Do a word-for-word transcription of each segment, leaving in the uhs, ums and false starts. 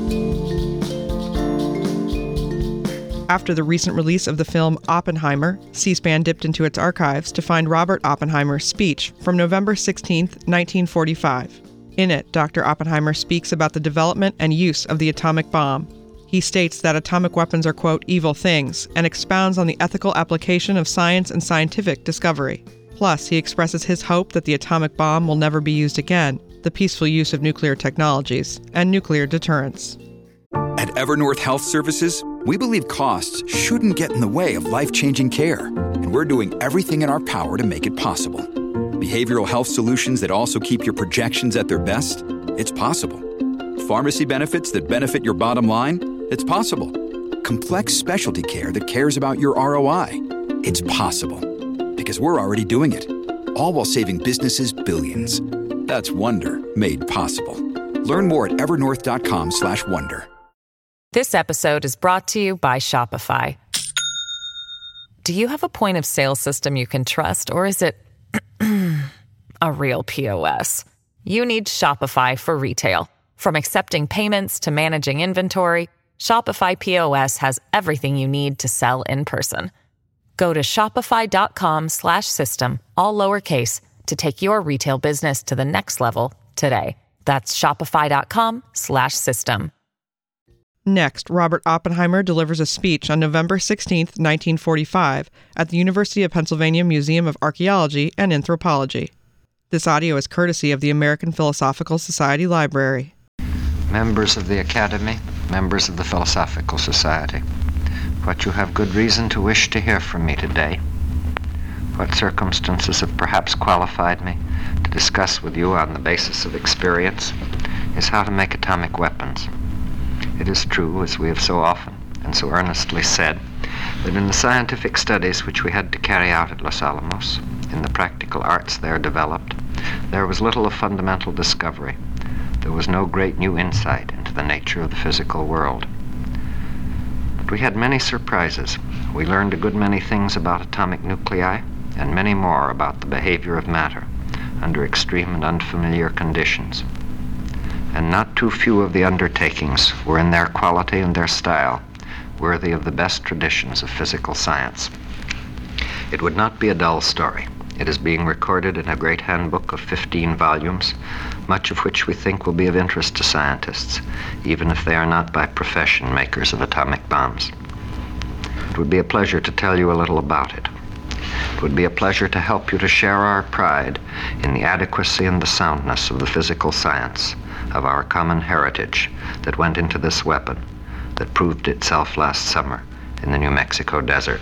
After the recent release of the film Oppenheimer, C-SPAN dipped into its archives to find Robert Oppenheimer's speech from November sixteenth, nineteen forty-five. In it, Doctor Oppenheimer speaks about the development and use of the atomic bomb. He states that atomic weapons are, quote, evil things, and expounds on the ethical application of science and scientific discovery. Plus, he expresses his hope that the atomic bomb will never be used again, the peaceful use of nuclear technologies, and nuclear deterrence. At Evernorth Health Services, we believe costs shouldn't get in the way of life-changing care, and we're doing everything in our power to make it possible. Behavioral health solutions that also keep your projections at their best? It's possible. Pharmacy benefits that benefit your bottom line? It's possible. Complex specialty care that cares about your R O I? It's possible. Because we're already doing it. All while saving businesses billions. That's Wonder made possible. Learn more at evernorth.com slash wonder. This episode is brought to you by Shopify. Do you have a point of sale system you can trust, or is it a real P O S? You need Shopify for retail. From accepting payments to managing inventory, Shopify P O S has everything you need to sell in person. Go to shopify.com slash system, all lowercase, to take your retail business to the next level today. That's shopify.com slash system. Next, Robert Oppenheimer delivers a speech on November sixteenth, nineteen forty-five, at the University of Pennsylvania Museum of Archaeology and Anthropology. This audio is courtesy of the American Philosophical Society Library. Members of the Academy, members of the Philosophical Society, what you have good reason to wish to hear from me today, what circumstances have perhaps qualified me to discuss with you on the basis of experience, is how to make atomic weapons. It is true, as we have so often and so earnestly said, that in the scientific studies which we had to carry out at Los Alamos, in the practical arts there developed, there was little of fundamental discovery. There was no great new insight into the nature of the physical world. But we had many surprises. We learned a good many things about atomic nuclei, and many more about the behavior of matter under extreme and unfamiliar conditions. And not too few of the undertakings were in their quality and their style worthy of the best traditions of physical science. It would not be a dull story. It is being recorded in a great handbook of fifteen volumes, much of which we think will be of interest to scientists, even if they are not by profession makers of atomic bombs. It would be a pleasure to tell you a little about it. It would be a pleasure to help you to share our pride in the adequacy and the soundness of the physical science of our common heritage that went into this weapon that proved itself last summer in the New Mexico desert.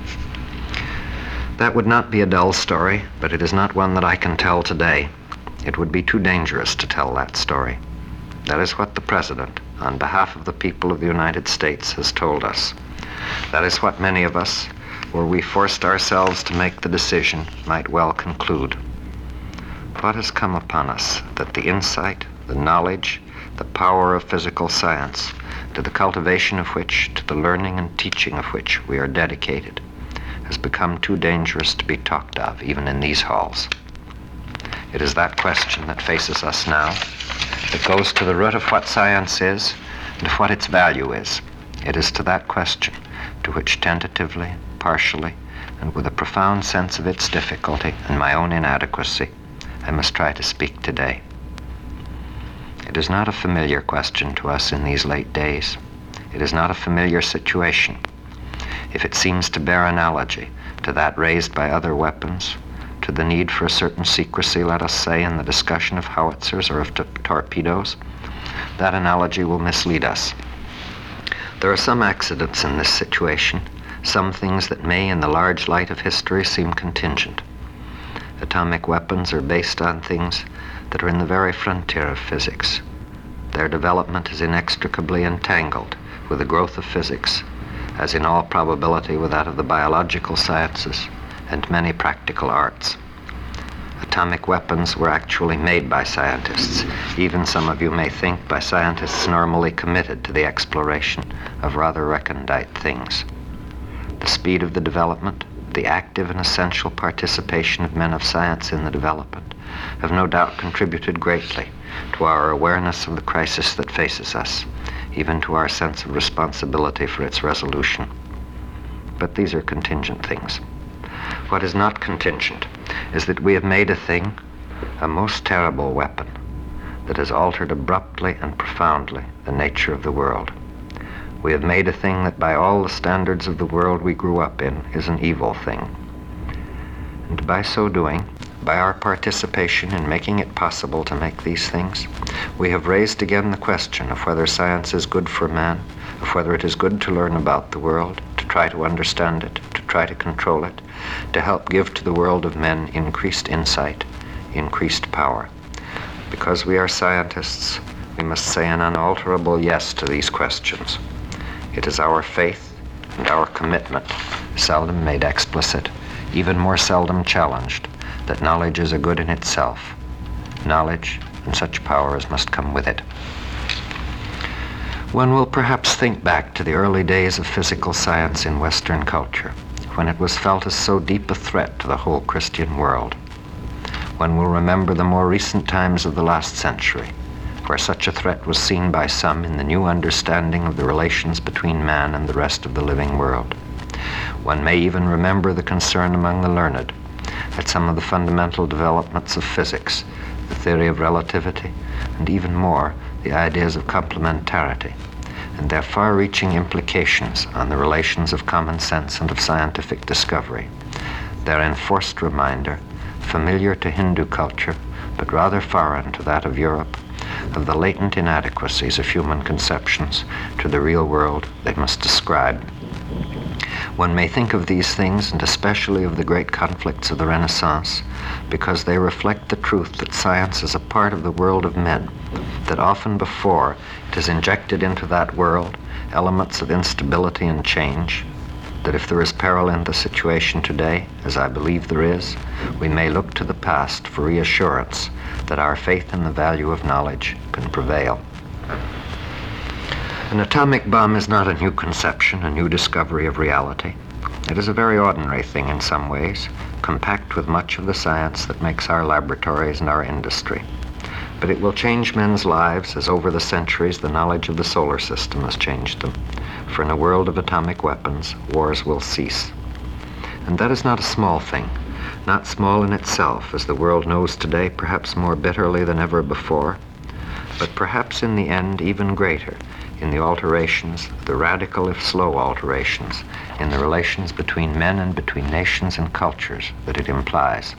That would not be a dull story, but it is not one that I can tell today. It would be too dangerous to tell that story. That is what the President, on behalf of the people of the United States, has told us. That is what many of us, were we forced ourselves to make the decision, might well conclude. What has come upon us that the insight, the knowledge, the power of physical science, to the cultivation of which, to the learning and teaching of which we are dedicated, has become too dangerous to be talked of, even in these halls. It is that question that faces us now, that goes to the root of what science is and of what its value is. It is to that question to which tentatively, partially, and with a profound sense of its difficulty and my own inadequacy, I must try to speak today. It is not a familiar question to us in these late days. It is not a familiar situation. If it seems to bear analogy to that raised by other weapons, to the need for a certain secrecy, let us say, in the discussion of howitzers or of t- torpedoes, that analogy will mislead us. There are some accidents in this situation, some things that may, in the large light of history, seem contingent. Atomic weapons are based on things that are in the very frontier of physics. Their development is inextricably entangled with the growth of physics, as in all probability with that of the biological sciences and many practical arts. Atomic weapons were actually made by scientists, even some of you may think by scientists normally committed to the exploration of rather recondite things. The speed of the development, the active and essential participation of men of science in the development, have no doubt contributed greatly to our awareness of the crisis that faces us even to our sense of responsibility for its resolution. But these are contingent things. What is not contingent is that we have made a thing, a most terrible weapon, that has altered abruptly and profoundly the nature of the world. We have made a thing that by all the standards of the world we grew up in is an evil thing. And by so doing, by our participation in making it possible to make these things, we have raised again the question of whether science is good for man, of whether it is good to learn about the world, to try to understand it, to try to control it, to help give to the world of men increased insight, increased power. Because we are scientists, we must say an unalterable yes to these questions. It is our faith and our commitment, seldom made explicit, even more seldom challenged, that knowledge is a good in itself. Knowledge and such power as must come with it. One will perhaps think back to the early days of physical science in Western culture, when it was felt as so deep a threat to the whole Christian world. One will remember the more recent times of the last century, where such a threat was seen by some in the new understanding of the relations between man and the rest of the living world. One may even remember the concern among the learned at some of the fundamental developments of physics, the theory of relativity, and even more, the ideas of complementarity, and their far-reaching implications on the relations of common sense and of scientific discovery. Their enforced reminder, familiar to Hindu culture, but rather foreign to that of Europe, of the latent inadequacies of human conceptions to the real world they must describe. One may think of these things, and especially of the great conflicts of the Renaissance, because they reflect the truth that science is a part of the world of men, that often before it has injected into that world elements of instability and change, that if there is peril in the situation today, as I believe there is, we may look to the past for reassurance that our faith in the value of knowledge can prevail. An atomic bomb is not a new conception, a new discovery of reality. It is a very ordinary thing in some ways, compact with much of the science that makes our laboratories and our industry. But it will change men's lives as over the centuries the knowledge of the solar system has changed them. For in a world of atomic weapons, wars will cease. And that is not a small thing, not small in itself, as the world knows today perhaps more bitterly than ever before, but perhaps in the end even greater in the alterations, the radical if slow alterations, in the relations between men and between nations and cultures that it implies.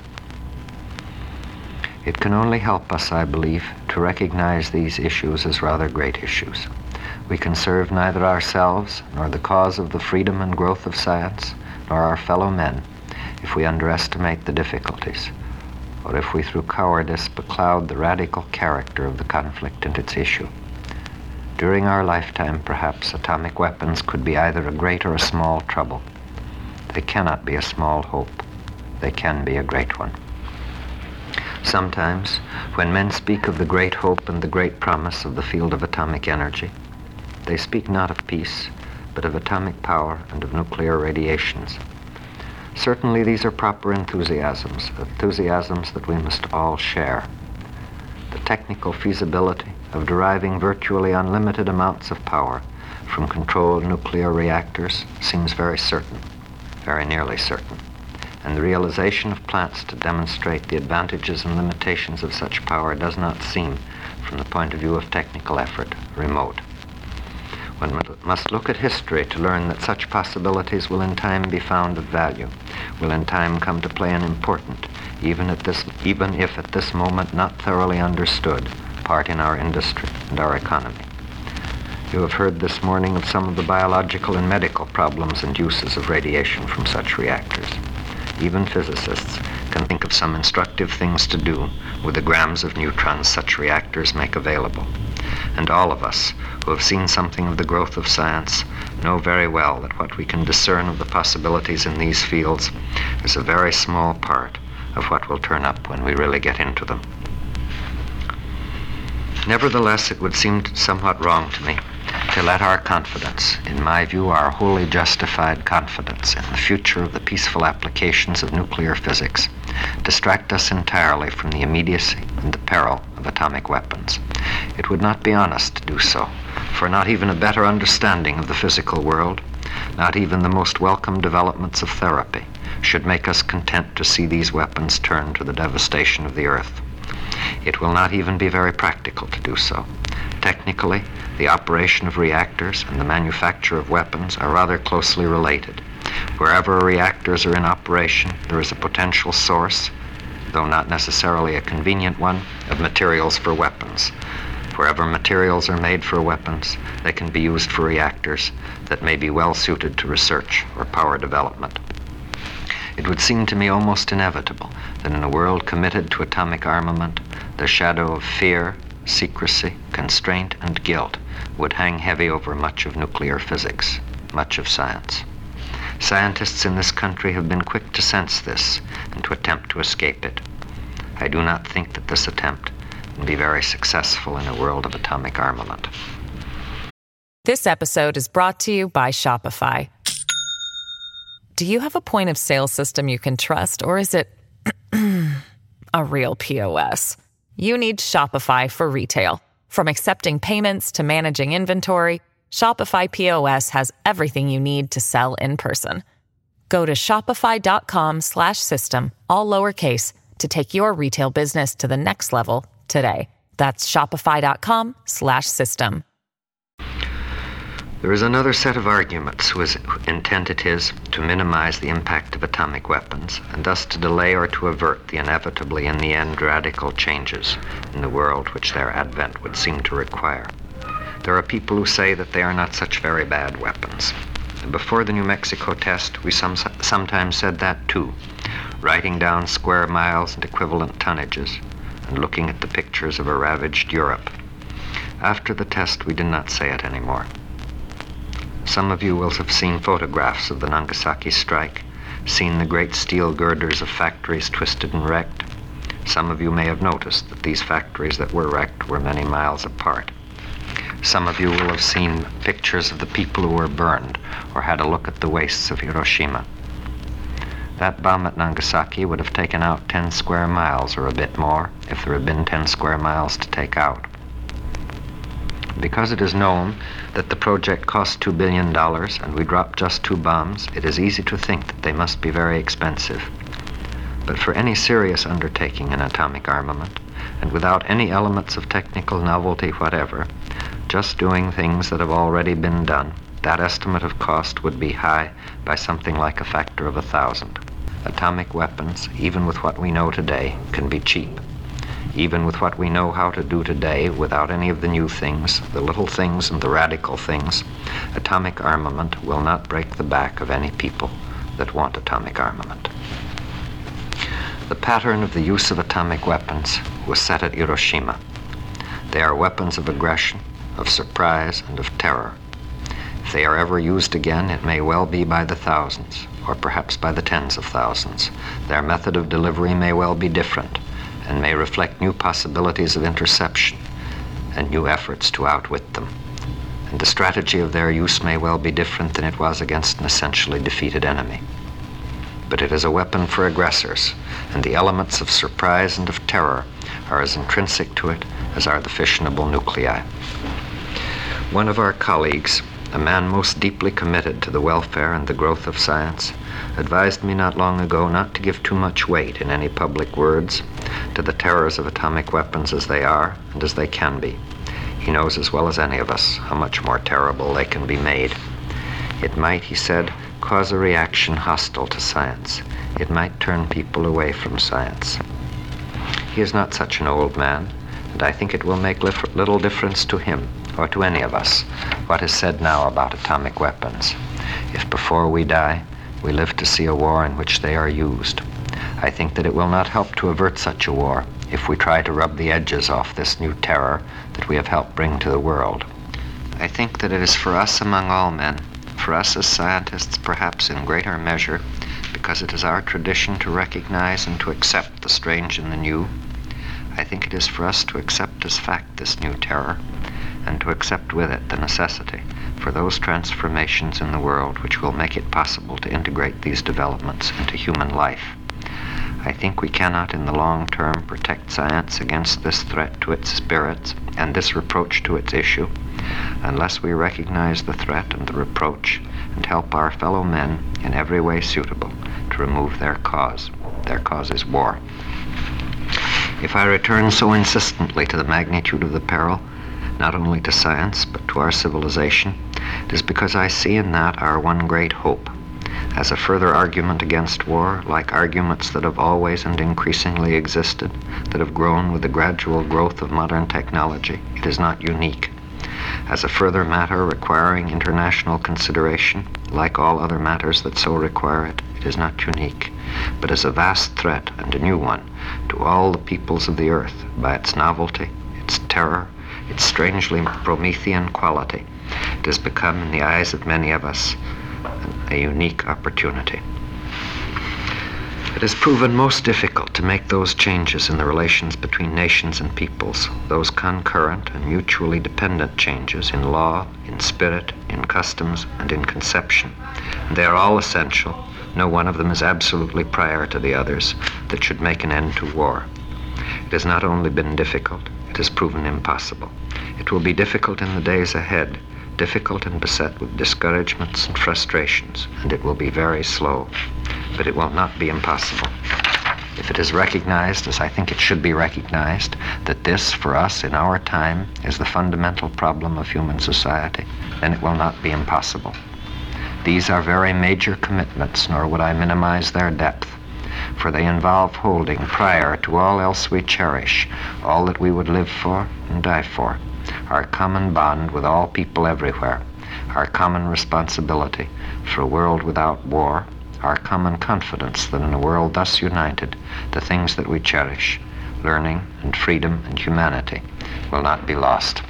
It can only help us, I believe, to recognize these issues as rather great issues. We can serve neither ourselves nor the cause of the freedom and growth of science, nor our fellow men, if we underestimate the difficulties, or if we through cowardice becloud the radical character of the conflict and its issue. During our lifetime, perhaps, atomic weapons could be either a great or a small trouble. They cannot be a small hope. They can be a great one. Sometimes, when men speak of the great hope and the great promise of the field of atomic energy, they speak not of peace, but of atomic power and of nuclear radiations. Certainly these are proper enthusiasms, enthusiasms that we must all share. The technical feasibility of deriving virtually unlimited amounts of power from controlled nuclear reactors seems very certain, very nearly certain. And the realization of plants to demonstrate the advantages and limitations of such power does not seem, from the point of view of technical effort, remote. One must look at history to learn that such possibilities will in time be found of value, will in time come to play an important, even at this, even if at this moment not thoroughly understood, part in our industry and our economy. You have heard this morning of some of the biological and medical problems and uses of radiation from such reactors. Even physicists can think of some instructive things to do with the grams of neutrons such reactors make available. And all of us who have seen something of the growth of science know very well that what we can discern of the possibilities in these fields is a very small part of what will turn up when we really get into them. Nevertheless, it would seem somewhat wrong to me to let our confidence, in my view our wholly justified confidence in the future of the peaceful applications of nuclear physics, distract us entirely from the immediacy and the peril of atomic weapons. It would not be honest to do so, For not even a better understanding of the physical world, not even the most welcome developments of therapy, should make us content to see these weapons turn to the devastation of the earth. It will not even be very practical to do so. Technically, the operation of reactors and the manufacture of weapons are rather closely related. Wherever reactors are in operation, there is a potential source, though not necessarily a convenient one, of materials for weapons. Wherever materials are made for weapons, they can be used for reactors that may be well suited to research or power development. It would seem to me almost inevitable that in a world committed to atomic armament, the shadow of fear, secrecy, constraint, and guilt would hang heavy over much of nuclear physics, much of science. Scientists in this country have been quick to sense this and to attempt to escape it. I do not think that this attempt will be very successful in a world of atomic armament. This episode is brought to you by Shopify. Do you have a point of sale system you can trust, or is it a real P O S? You need Shopify for retail. From accepting payments to managing inventory, Shopify P O S has everything you need to sell in person. Go to shopify.com slash system, all lowercase, to take your retail business to the next level today. That's shopify.com slash system. There is another set of arguments whose intent it is to minimize the impact of atomic weapons, and thus to delay or to avert the inevitably in the end radical changes in the world which their advent would seem to require. There are people who say that they are not such very bad weapons. Before the New Mexico test, we some, sometimes said that too, writing down square miles and equivalent tonnages, and looking at the pictures of a ravaged Europe. After the test, we did not say it anymore. Some of you will have seen photographs of the Nagasaki strike, seen the great steel girders of factories twisted and wrecked. Some of you may have noticed that these factories that were wrecked were many miles apart. Some of you will have seen pictures of the people who were burned or had a look at the wastes of Hiroshima. That bomb at Nagasaki would have taken out ten square miles or a bit more if there had been ten square miles to take out. Because it is known that the project cost two billion dollars and we dropped just two bombs, it is easy to think that they must be very expensive. But for any serious undertaking in atomic armament, and without any elements of technical novelty whatever, just doing things that have already been done, that estimate of cost would be high by something like a factor of a thousand. Atomic weapons, even with what we know today, can be cheap. Even with what we know how to do today, without any of the new things, the little things and the radical things, atomic armament will not break the back of any people that want atomic armament. The pattern of the use of atomic weapons was set at Hiroshima. They are weapons of aggression, of surprise, and of terror. If they are ever used again, it may well be by the thousands, or perhaps by the tens of thousands. Their method of delivery may well be different, and may reflect new possibilities of interception and new efforts to outwit them. And the strategy of their use may well be different than it was against an essentially defeated enemy. But it is a weapon for aggressors, and the elements of surprise and of terror are as intrinsic to it as are the fissionable nuclei. One of our colleagues, a man most deeply committed to the welfare and the growth of science, advised me not long ago not to give too much weight in any public words to the terrors of atomic weapons as they are and as they can be. He knows as well as any of us how much more terrible they can be made. It might, he said, cause a reaction hostile to science. It might turn people away from science. He is not such an old man, and I think it will make little difference to him, or to any of us, what is said now about atomic weapons, if before we die, we live to see a war in which they are used. I think that it will not help to avert such a war if we try to rub the edges off this new terror that we have helped bring to the world. I think that it is for us among all men, for us as scientists perhaps in greater measure, because it is our tradition to recognize and to accept the strange and the new. I think it is for us to accept as fact this new terror, and to accept with it the necessity for those transformations in the world which will make it possible to integrate these developments into human life. I think we cannot in the long term protect science against this threat to its spirits and this reproach to its issue unless we recognize the threat and the reproach and help our fellow men in every way suitable to remove their cause. Their cause is war. If I return so insistently to the magnitude of the peril, not only to science, but to our civilization, it is because I see in that our one great hope. As a further argument against war, like arguments that have always and increasingly existed, that have grown with the gradual growth of modern technology, it is not unique. As a further matter requiring international consideration, like all other matters that so require it, it is not unique, but as a vast threat, and a new one, to all the peoples of the earth by its novelty, its terror, its strangely Promethean quality. It has become, in the eyes of many of us, a unique opportunity. It has proven most difficult to make those changes in the relations between nations and peoples, those concurrent and mutually dependent changes in law, in spirit, in customs, and in conception. And they are all essential. No one of them is absolutely prior to the others that should make an end to war. It has not only been difficult, it has proven impossible. It will be difficult in the days ahead, difficult and beset with discouragements and frustrations, and it will be very slow, but it will not be impossible. If it is recognized, as I think it should be recognized, that this, for us in our time, is the fundamental problem of human society, then it will not be impossible. These are very major commitments, nor would I minimize their depth, for they involve holding prior to all else we cherish, all that we would live for and die for, our common bond with all people everywhere, our common responsibility for a world without war, our common confidence that in a world thus united, the things that we cherish, learning and freedom and humanity, will not be lost.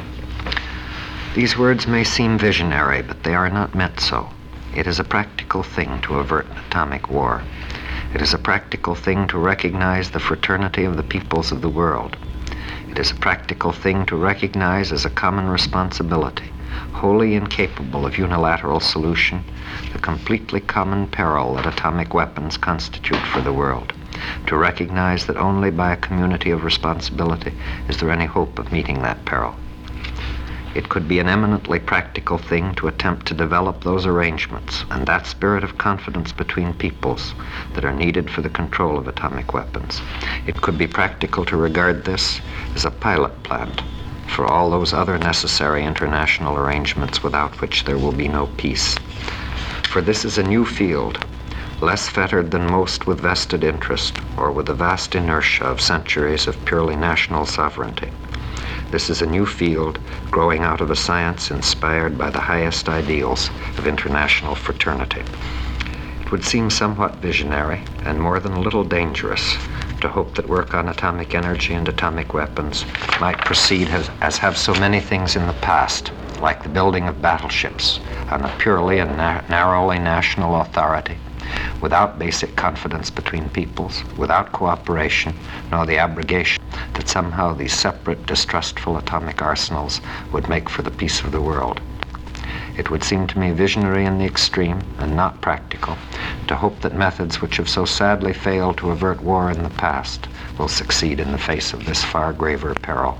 These words may seem visionary, but they are not meant so. It is a practical thing to avert an atomic war. It is a practical thing to recognize the fraternity of the peoples of the world. It is a practical thing to recognize as a common responsibility, wholly incapable of unilateral solution, the completely common peril that atomic weapons constitute for the world. To recognize that only by a community of responsibility is there any hope of meeting that peril. It could be an eminently practical thing to attempt to develop those arrangements and that spirit of confidence between peoples that are needed for the control of atomic weapons. It could be practical to regard this as a pilot plant for all those other necessary international arrangements without which there will be no peace. For this is a new field, less fettered than most with vested interest or with the vast inertia of centuries of purely national sovereignty. This is a new field growing out of a science inspired by the highest ideals of international fraternity. It would seem somewhat visionary and more than a little dangerous to hope that work on atomic energy and atomic weapons might proceed as, as have so many things in the past, like the building of battleships on a purely and na- narrowly national authority, without basic confidence between peoples, without cooperation, nor the abrogation that somehow these separate, distrustful atomic arsenals would make for the peace of the world. It would seem to me visionary in the extreme and not practical to hope that methods which have so sadly failed to avert war in the past will succeed in the face of this far graver peril.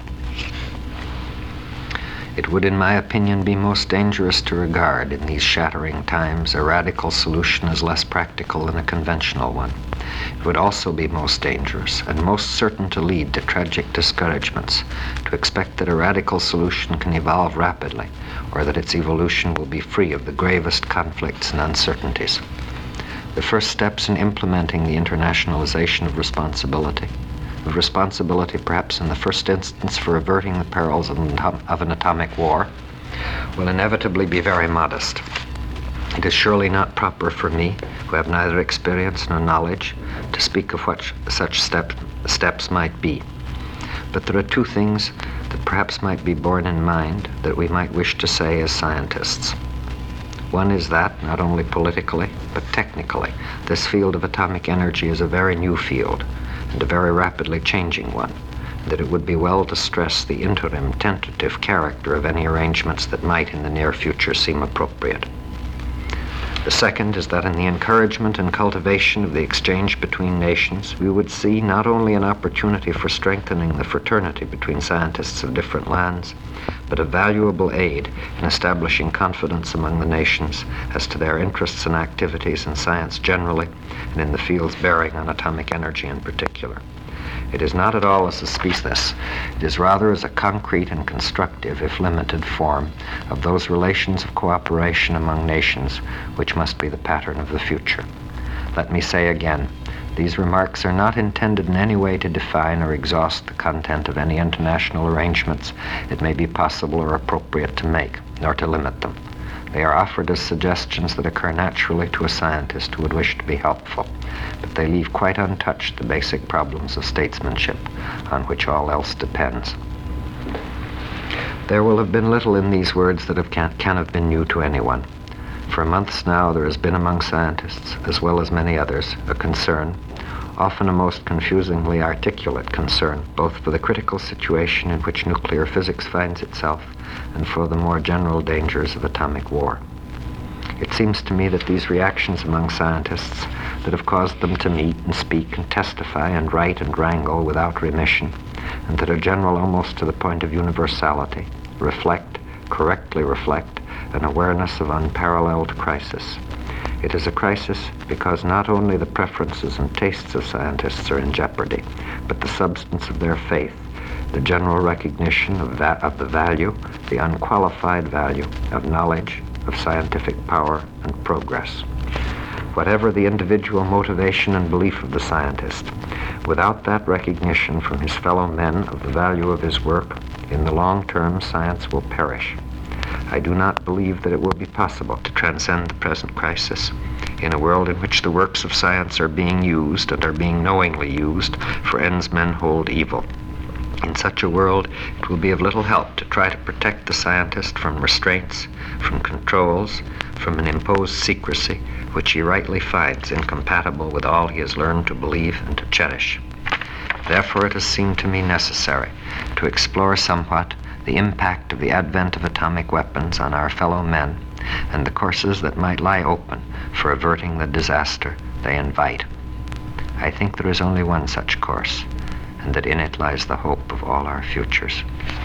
It would, in my opinion, be most dangerous to regard in these shattering times a radical solution as less practical than a conventional one. It would also be most dangerous and most certain to lead to tragic discouragements to expect that a radical solution can evolve rapidly or that its evolution will be free of the gravest conflicts and uncertainties. The first steps in implementing the internationalization of responsibility of responsibility perhaps in the first instance for averting the perils of an, atom- of an atomic war, will inevitably be very modest. It is surely not proper for me, who have neither experience nor knowledge, to speak of what sh- such step- steps might be. But there are two things that perhaps might be borne in mind that we might wish to say as scientists. One is that, not only politically, but technically, this field of atomic energy is a very new field, and a very rapidly changing one, and that it would be well to stress the interim, tentative character of any arrangements that might in the near future seem appropriate. The second is that in the encouragement and cultivation of the exchange between nations, we would see not only an opportunity for strengthening the fraternity between scientists of different lands, but a valuable aid in establishing confidence among the nations as to their interests and activities in science generally, and in the fields bearing on atomic energy in particular. It is not at all a suspicious, it is rather as a concrete and constructive, if limited, form of those relations of cooperation among nations which must be the pattern of the future. Let me say again, these remarks are not intended in any way to define or exhaust the content of any international arrangements it may be possible or appropriate to make, nor to limit them. They are offered as suggestions that occur naturally to a scientist who would wish to be helpful, but they leave quite untouched the basic problems of statesmanship on which all else depends. There will have been little in these words that have can, can have been new to anyone. For months now there has been among scientists, as well as many others, a concern, often a most confusingly articulate concern, both for the critical situation in which nuclear physics finds itself and for the more general dangers of atomic war. It seems to me that these reactions among scientists that have caused them to meet and speak and testify and write and wrangle without remission, and that are general almost to the point of universality, reflect, correctly reflect, an awareness of unparalleled crisis. It is a crisis because not only the preferences and tastes of scientists are in jeopardy, but the substance of their faith, the general recognition of, va- of the value, the unqualified value of knowledge, of scientific power and progress. Whatever the individual motivation and belief of the scientist, without that recognition from his fellow men of the value of his work, in the long term science will perish. I do not believe that it will be possible to transcend the present crisis in a world in which the works of science are being used and are being knowingly used for ends men hold evil. In such a world, it will be of little help to try to protect the scientist from restraints, from controls, from an imposed secrecy which he rightly finds incompatible with all he has learned to believe and to cherish. Therefore, it has seemed to me necessary to explore somewhat the impact of the advent of atomic weapons on our fellow men and the courses that might lie open for averting the disaster they invite. I think there is only one such course, and that in it lies the hope of all our futures.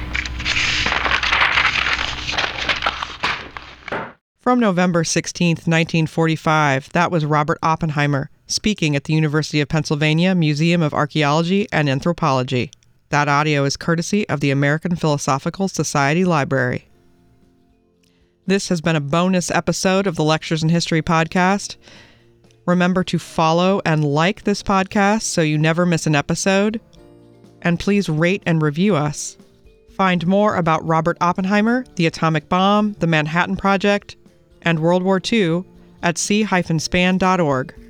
From November sixteenth, nineteen forty-five, that was Robert Oppenheimer speaking at the University of Pennsylvania Museum of Archaeology and Anthropology. That audio is courtesy of the American Philosophical Society Library. This has been a bonus episode of the Lectures in History podcast. Remember to follow and like this podcast so you never miss an episode. And please rate and review us. Find more about Robert Oppenheimer, the atomic bomb, the Manhattan Project, and World War Two at c dash span dot org.